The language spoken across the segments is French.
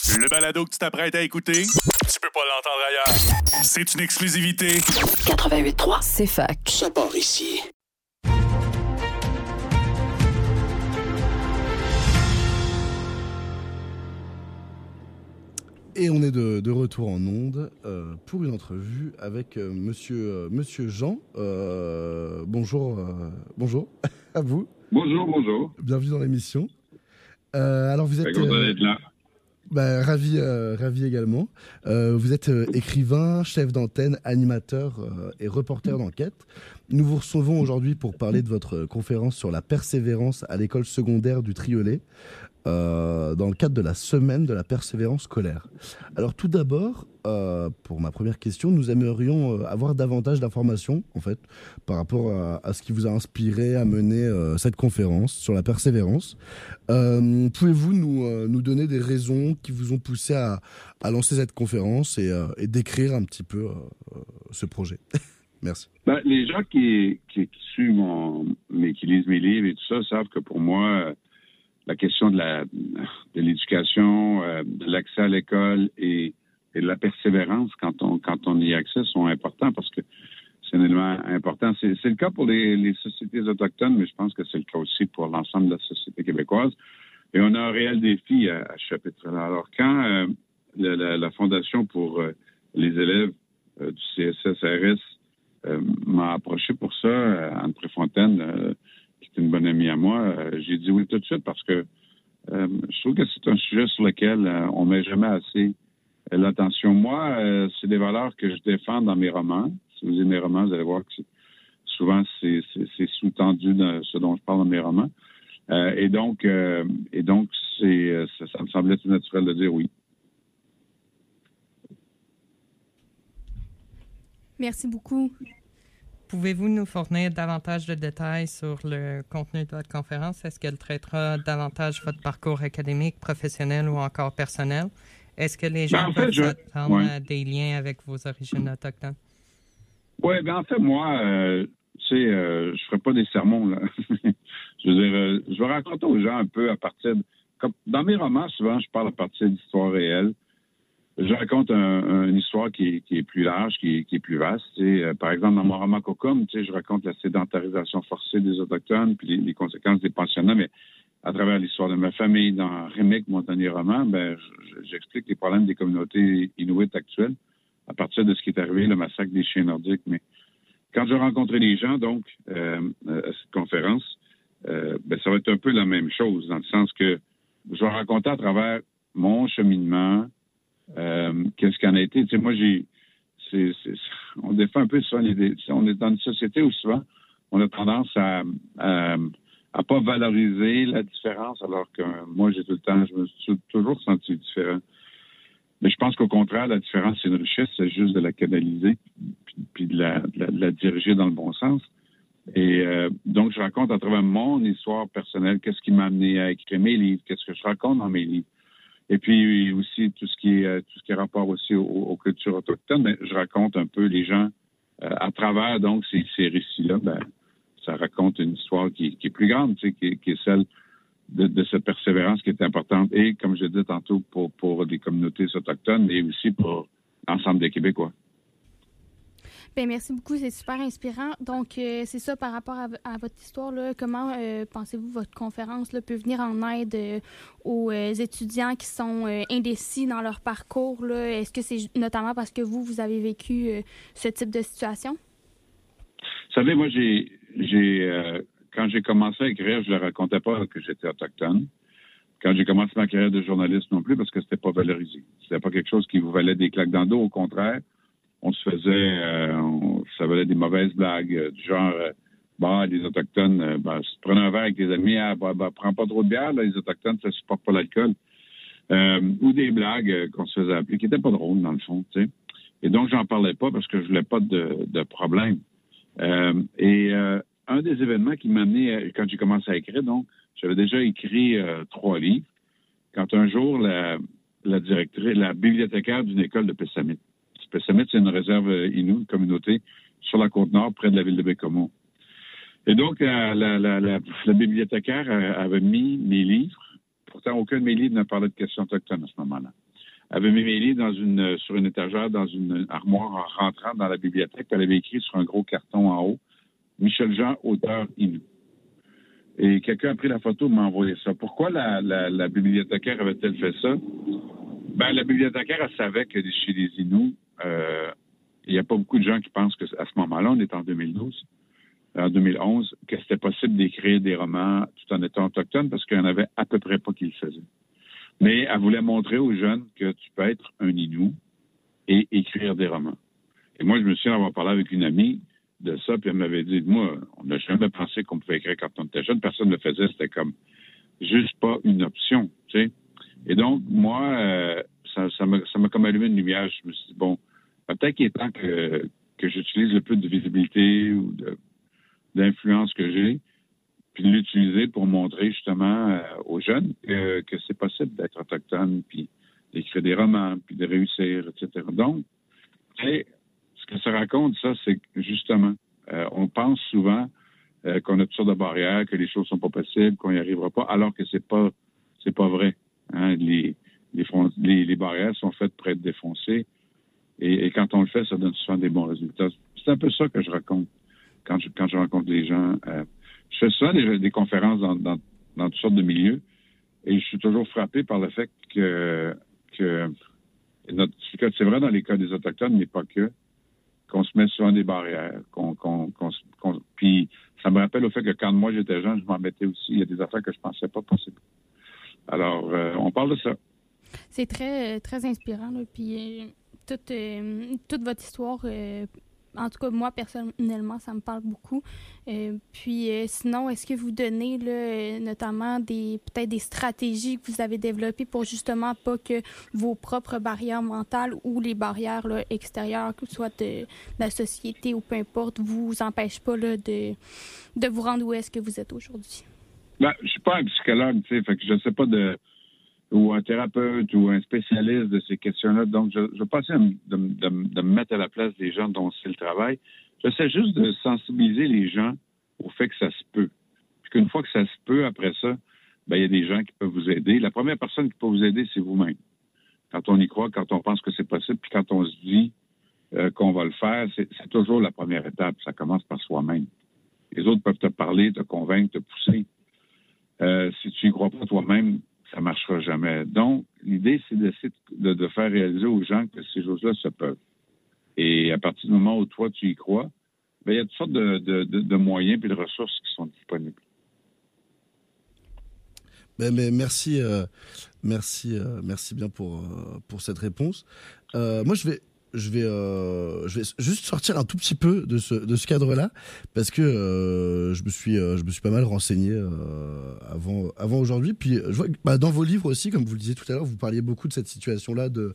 Le balado que tu t'apprêtes à écouter, tu peux pas l'entendre ailleurs. C'est une exclusivité. 88.3, c'est fac. Ça part ici. Et on est de retour en ondes pour une entrevue avec monsieur Jean. Bonjour à vous. Bonjour. Bienvenue dans l'émission. Alors vous êtes content d'être là. Ravi également. Vous êtes écrivain, chef d'antenne, animateur et reporter d'enquête. Nous vous recevons aujourd'hui pour parler de votre conférence sur la persévérance à l'école secondaire du Triolet, dans le cadre de la semaine de la persévérance scolaire. Alors tout d'abord, pour ma première question, nous aimerions avoir davantage d'informations en fait par rapport à ce qui vous a inspiré à mener cette conférence sur la persévérance. Pouvez-vous nous donner des raisons qui vous ont poussé à lancer cette conférence et décrire un petit peu ce projet? Merci. Les gens qui suivent qui lisent mes livres et tout ça savent que pour moi, la question de l'éducation, de l'accès à l'école et de la persévérance quand on y accède sont importants parce que c'est un élément important. C'est le cas pour les sociétés autochtones, mais je pense que c'est le cas aussi pour l'ensemble de la société québécoise. Et on a un réel défi à ce chapitre-là. Alors, quand la Fondation pour les élèves du CSSRS m'a approché pour ça, Anne Préfontaine, qui est une bonne amie à moi, j'ai dit oui tout de suite parce que je trouve que c'est un sujet sur lequel on met jamais assez l'attention. Moi, c'est des valeurs que je défends dans mes romans. Si vous lisez mes romans, vous allez voir que souvent c'est sous-tendu dans ce dont je parle dans mes romans. Et donc, ça me semblait tout naturel de dire oui. Merci beaucoup. Pouvez-vous nous fournir davantage de détails sur le contenu de votre conférence? Est-ce qu'elle traitera davantage votre parcours académique, professionnel ou encore personnel? Est-ce que les gens peuvent s'attendre à des liens avec vos origines autochtones? Oui, en fait, moi, je ferai pas des sermons, là. Je veux dire, je vais raconter aux gens un peu à partir dans mes romans, souvent, je parle à partir d'histoires réelles. Je raconte une histoire qui est plus large, qui est plus vaste. Par exemple, dans mon roman Cocum, je raconte la sédentarisation forcée des Autochtones puis les conséquences des pensionnats, mais à travers l'histoire de ma famille. Dans Rémic, mon dernier roman, j'explique les problèmes des communautés inuites actuelles à partir de ce qui est arrivé, le massacre des chiens nordiques. Mais quand je rencontrais les gens, donc, à cette conférence, ça va être un peu la même chose, dans le sens que je vais raconter à travers mon cheminement, qu'est-ce qu'en a été. Moi, on défend un peu souvent on est dans une société où souvent on a tendance à pas valoriser la différence, alors que moi, je me suis toujours senti différent. Mais je pense qu'au contraire, la différence, c'est une richesse, c'est juste de la canaliser puis de la diriger dans le bon sens. Et donc, je raconte à travers mon histoire personnelle qu'est-ce qui m'a amené à écrire mes livres, qu'est-ce que je raconte dans mes livres. Et puis aussi tout ce qui est rapport aussi aux cultures autochtones, mais je raconte un peu les gens à travers donc ces récits-là. Ça raconte une histoire qui est plus grande, qui est celle de cette persévérance qui est importante. Et comme je disais tantôt, pour des communautés autochtones, mais aussi pour l'ensemble des Québécois. Bien, merci beaucoup, c'est super inspirant. Donc, c'est ça par rapport à votre histoire, là. Comment pensez-vous votre conférence là, peut venir en aide aux étudiants qui sont indécis dans leur parcours, là? Est-ce que c'est notamment parce que vous avez vécu ce type de situation? Vous savez, moi, quand j'ai commencé à écrire, je ne racontais pas que j'étais autochtone. Quand j'ai commencé ma carrière de journaliste non plus, parce que c'était pas valorisé. C'était pas quelque chose qui vous valait des claques dans le dos, au contraire. On se faisait, ça valait des mauvaises blagues, du genre, les Autochtones, si tu prenais un verre avec tes amis, prends pas trop de bière, là, les Autochtones, ça supporte pas l'alcool. Ou des blagues qu'on se faisait appeler, qui étaient pas drôles, dans le fond, tu sais. Et donc, j'en parlais pas parce que je voulais pas de problème. Un des événements qui m'a amené, quand j'ai commencé à écrire, donc, j'avais déjà écrit 3 livres, quand un jour, la bibliothécaire d'une école de Pessamit. Pessamit, c'est une réserve Innu, une communauté sur la Côte-Nord, près de la ville de Bécomo. Et donc, la bibliothécaire avait mis mes livres. Pourtant, aucun de mes livres ne parlait de questions autochtones à ce moment-là. avait mis mes livres sur une étagère, dans une armoire en rentrant dans la bibliothèque. Elle avait écrit sur un gros carton en haut, Michel Jean, auteur Innu. Et quelqu'un a pris la photo et m'a envoyé ça. Pourquoi la bibliothécaire avait-elle fait ça? Ben, la bibliothécaire, elle savait que chez les Inuits, il n'y a pas beaucoup de gens qui pensent qu'à ce moment-là, on est en 2012, en 2011, que c'était possible d'écrire des romans tout en étant autochtone parce qu'il n'y en avait à peu près pas qui le faisaient. Mais elle voulait montrer aux jeunes que tu peux être un Inuit et écrire des romans. Et moi, je me souviens avoir parlé avec une amie de ça, puis elle m'avait dit, moi, on n'a jamais pensé qu'on pouvait écrire quand on était jeune. Personne ne le faisait, c'était comme juste pas une option, tu sais. Et donc, moi, ça m'a comme allumé une lumière. Je me suis dit, bon, peut-être qu'il est temps que j'utilise le peu de visibilité ou d'influence que j'ai, puis de l'utiliser pour montrer justement aux jeunes que c'est possible d'être autochtone, puis d'écrire des romans, puis de réussir, etc. Donc, ce que ça raconte, ça, c'est que justement, on pense souvent qu'on a toutes sortes de barrières, que les choses sont pas possibles, qu'on n'y arrivera pas, alors que c'est pas vrai. Hein? Les barrières sont faites pour être défoncées, et quand on le fait, ça donne souvent des bons résultats. C'est un peu ça que je raconte quand je rencontre les gens. Je fais souvent des conférences dans toutes sortes de milieux, et je suis toujours frappé par le fait que c'est vrai dans les cas des Autochtones, mais pas que, qu'on se met souvent des barrières, puis ça me rappelle au fait que quand moi j'étais jeune, je m'en mettais aussi. Il y a des affaires que je pensais pas possibles. Alors, on parle de ça. C'est très, très inspirant, là, puis toute votre histoire, en tout cas, moi, personnellement, ça me parle beaucoup. Puis, sinon, est-ce que vous donnez, là, notamment, peut-être des stratégies que vous avez développées pour justement pas que vos propres barrières mentales ou les barrières là, extérieures, que ce soit de la société ou peu importe, vous empêchent pas là, de vous rendre où est-ce que vous êtes aujourd'hui? Ben, je suis pas un psychologue, tu sais, fait que je sais pas ou un thérapeute ou un spécialiste de ces questions-là. Donc, je vais pas essayer de me mettre à la place des gens dont c'est le travail. J'essaie juste de sensibiliser les gens au fait que ça se peut. Puis qu'une fois que ça se peut, après ça, ben, il y a des gens qui peuvent vous aider. La première personne qui peut vous aider, c'est vous-même. Quand on y croit, quand on pense que c'est possible, puis quand on se dit qu'on va le faire, c'est toujours la première étape. Ça commence par soi-même. Les autres peuvent te parler, te convaincre, te pousser. Si tu n'y crois pas toi-même, ça marchera jamais. Donc, l'idée, c'est d'essayer de faire réaliser aux gens que ces choses-là se peuvent. Et à partir du moment où toi, tu y crois, ben, il y a toutes sortes de moyens et de ressources qui sont disponibles. Mais merci bien pour cette réponse. Moi, je vais juste sortir un tout petit peu de ce cadre-là, parce que je me suis pas mal renseigné avant aujourd'hui. Puis je vois que, dans vos livres aussi, comme vous le disiez tout à l'heure, vous parliez beaucoup de cette situation-là de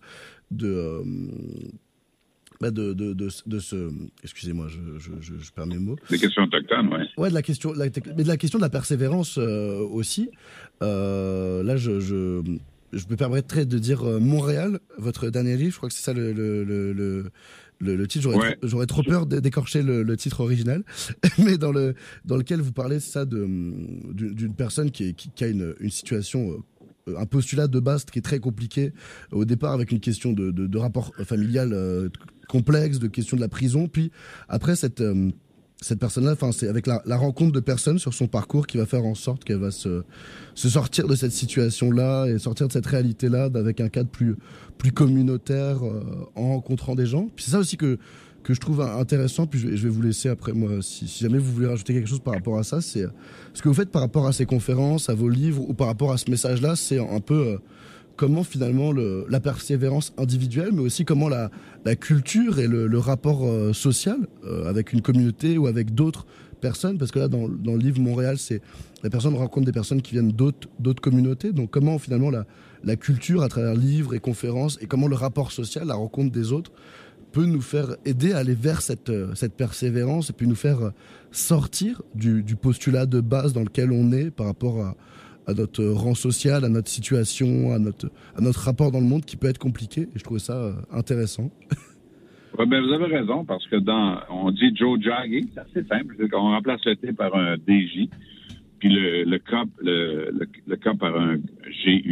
ce, excusez-moi, je perds mes mots. Des questions autochtones, ouais. Ouais, mais de la question de la persévérance aussi. Là, je me permettrais de dire Montréal, votre dernier livre. Je crois que c'est ça le titre. J'aurais trop peur d'écorcher le titre original, mais dans lequel vous parlez ça d'une personne qui a une situation, un postulat de base qui est très compliqué au départ, avec une question de rapport familial complexe, de question de la prison, puis après cette personne-là, enfin, c'est avec la rencontre de personnes sur son parcours qui va faire en sorte qu'elle va se sortir de cette situation-là et sortir de cette réalité-là avec un cadre plus communautaire en rencontrant des gens. Puis c'est ça aussi que je trouve intéressant. Puis je vais vous laisser après, moi, si jamais vous voulez rajouter quelque chose par rapport à ça, c'est ce que vous faites par rapport à ces conférences, à vos livres ou par rapport à ce message-là, c'est un peu comment finalement la persévérance individuelle, mais aussi comment la culture et le rapport social avec une communauté ou avec d'autres personnes, parce que là dans le livre Montréal, c'est la personne rencontre des personnes qui viennent d'autres communautés, donc comment finalement la culture à travers livres et conférences, et comment le rapport social, la rencontre des autres, peut nous faire aider à aller vers cette persévérance, et puis nous faire sortir du postulat de base dans lequel on est par rapport à notre rang social, à notre situation, à notre rapport dans le monde qui peut être compliqué. Et je trouvais ça intéressant. Ouais, ben vous avez raison, parce que on dit Joe Jaggi, c'est assez simple. On remplace le T par un DJ, puis le K par un GU.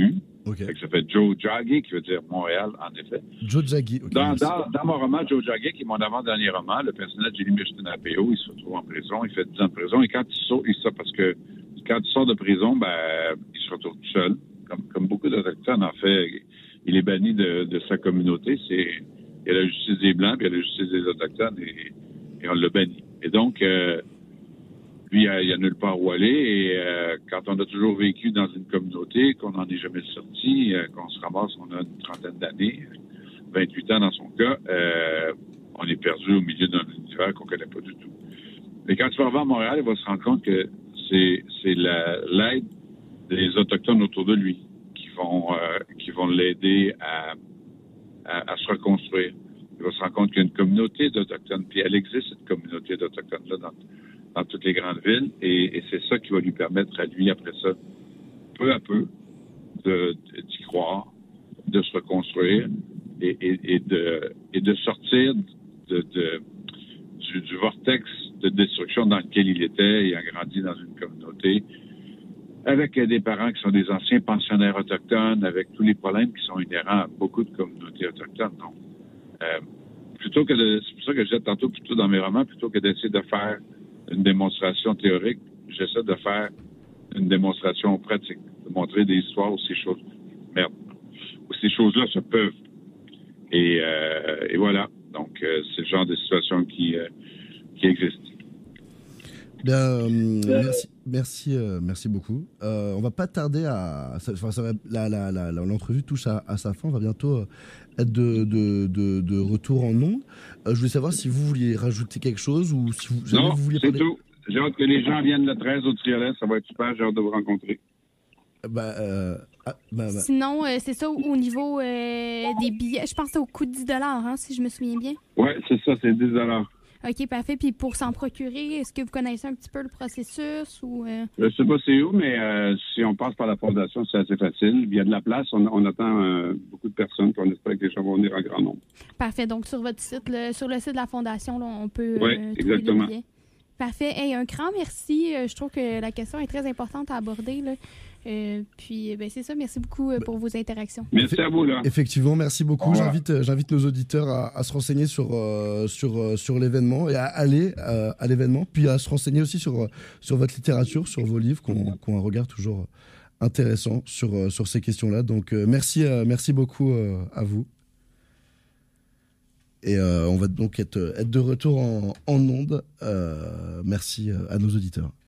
Okay. Ça fait Joe Jaggi, qui veut dire Montréal, en effet. Joe Jaggi. Okay, dans mon roman, Joe Jaggi, qui est mon avant-dernier roman, le personnage de Jimmy Mishton-Apeo, il se retrouve en prison, il fait 10 ans de prison, et quand il sort, parce que quand il sort de prison, il se retrouve tout seul, comme beaucoup d'Autochtones, en fait, il est banni de sa communauté. Il y a la justice des Blancs, puis il y a la justice des Autochtones, et on l'a banni. Et donc, lui, il n'y a nulle part où aller. Et quand on a toujours vécu dans une communauté, qu'on n'en est jamais sorti, qu'on se ramasse, on a une trentaine d'années, 28 ans dans son cas, on est perdu au milieu d'un univers qu'on ne connaît pas du tout. Mais quand il va revenir à Montréal, il va se rendre compte que c'est l'aide des Autochtones autour de lui qui vont l'aider à se reconstruire. Il va se rendre compte qu'il y a une communauté d'Autochtones, puis elle existe, cette communauté d'Autochtones-là, dans toutes les grandes villes, et c'est ça qui va lui permettre à lui, après ça, peu à peu, d'y croire, de se reconstruire et de sortir du vortex de destruction dans lequel il était et a grandi dans une communauté avec des parents qui sont des anciens pensionnaires autochtones, avec tous les problèmes qui sont inhérents à beaucoup de communautés autochtones. Donc, c'est pour ça que je disais tantôt, plutôt dans mes romans, plutôt que d'essayer de faire une démonstration théorique, j'essaie de faire une démonstration pratique, de montrer des histoires où ces choses-là se peuvent. Et voilà. Donc, c'est le genre de situation qui existe. Bien, merci beaucoup. On va pas tarder l'entrevue touche à sa fin. On va bientôt être de retour en ondes. Je voulais savoir si vous vouliez rajouter quelque chose ou si vous vouliez parler. C'est tout. J'ai hâte que les gens viennent le 13 au Triolet. Ça va être super. J'ai hâte de vous rencontrer. Sinon, c'est ça au niveau des billets. Je pense que c'est au coût de 10 $ si je me souviens bien. Oui, c'est ça, c'est 10 $. OK, parfait. Puis pour s'en procurer, est-ce que vous connaissez un petit peu le processus? Ou Je ne sais pas c'est où, mais si on passe par la Fondation, c'est assez facile. Il y a de la place. On attend beaucoup de personnes, puis on espère que les gens vont venir en grand nombre. Parfait. Donc, sur votre site, sur le site de la Fondation, là, on peut trouver les billets. Parfait. Hey, un grand merci. Je trouve que la question est très importante à aborder, là. Puis c'est ça, merci beaucoup pour vos interactions. Merci à vous là. Effectivement, merci beaucoup. J'invite nos auditeurs à se renseigner sur l'événement et à aller à l'événement, puis à se renseigner aussi sur votre littérature, sur vos livres, qu'on a un regard toujours intéressant sur ces questions-là. Donc merci beaucoup à vous. Et on va donc être de retour en ondes. Merci à nos auditeurs.